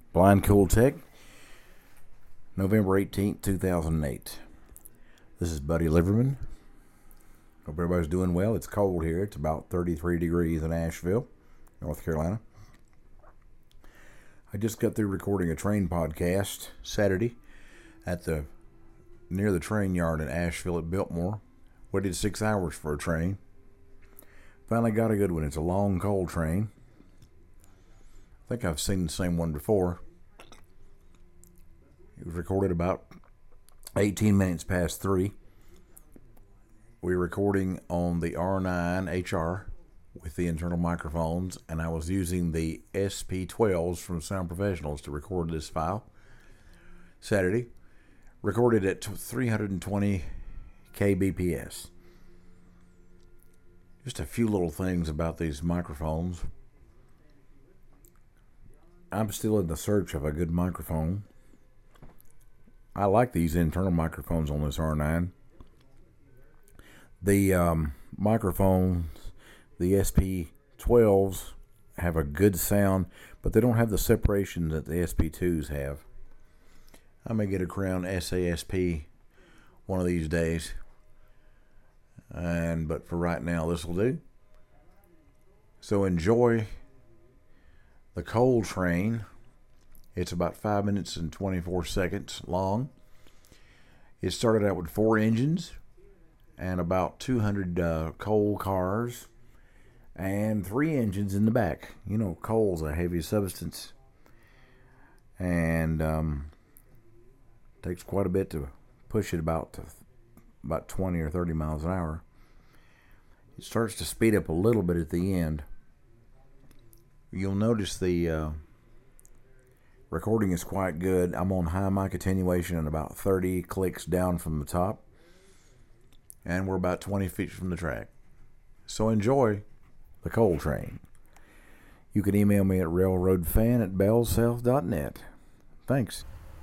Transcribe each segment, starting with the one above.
Blind Cool Tech, November 18th, 2008. This is Buddy Liverman. Hope everybody's doing well. It's cold here. It's about 33 degrees in Asheville, North Carolina. I just got through recording a train podcast Saturday at near the train yard in Asheville at Biltmore. Waited 6 hours for a train. Finally got a good one. It's a long, cold train. I think I've seen the same one before. It was recorded about 18 minutes past 3. We were recording on the R9 HR with the internal microphones, and I was using the SP12s from Sound Professionals to record this file. Saturday, recorded at 320 kbps. Just a few little things about these microphones. I'm still in the search of a good microphone. I like these internal microphones on this R9. The microphones, the SP12s, have a good sound, but they don't have the separation that the SP2s have. I may get a Crown SASP one of these days, but for right now, this will do. So enjoy the cold train. It's about 5 minutes and 24 seconds long. It started out with 4 engines and about 200 coal cars and 3 engines in the back. You know, coal's a heavy substance, and takes quite a bit to push it about 20 or 30 miles an hour. It starts to speed up a little bit at the end. You'll notice the recording is quite good. I'm on high mic attenuation and about 30 clicks down from the top, and we're about 20 feet from the track. So enjoy the coal train. You can email me at railroadfan@bellsouth.net. Thanks.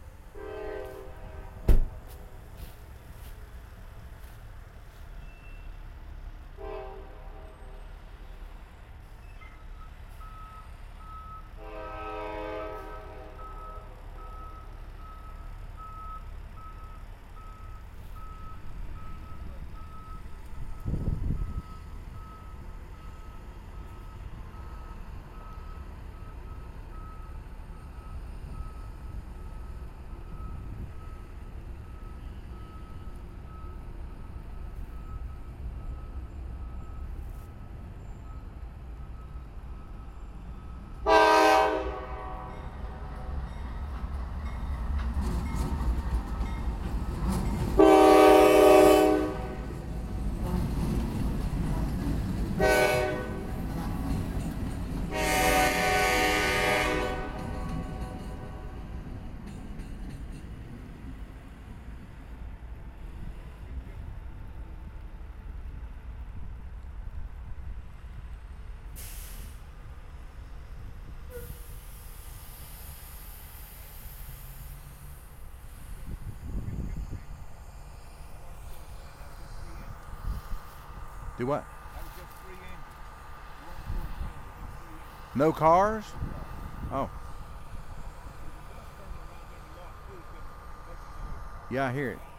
Do what? No cars? Oh. Yeah, I hear it.